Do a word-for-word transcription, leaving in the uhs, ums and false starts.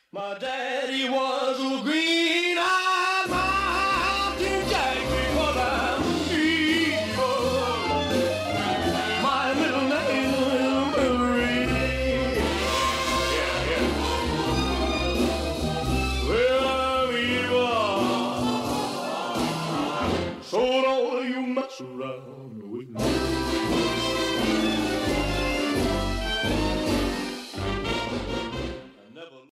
My daddy was a green-eyed mountain jack because I'm evil. My middle name is Marie. Yeah, yeah. Well, I'm evil. So don't you mess around with me.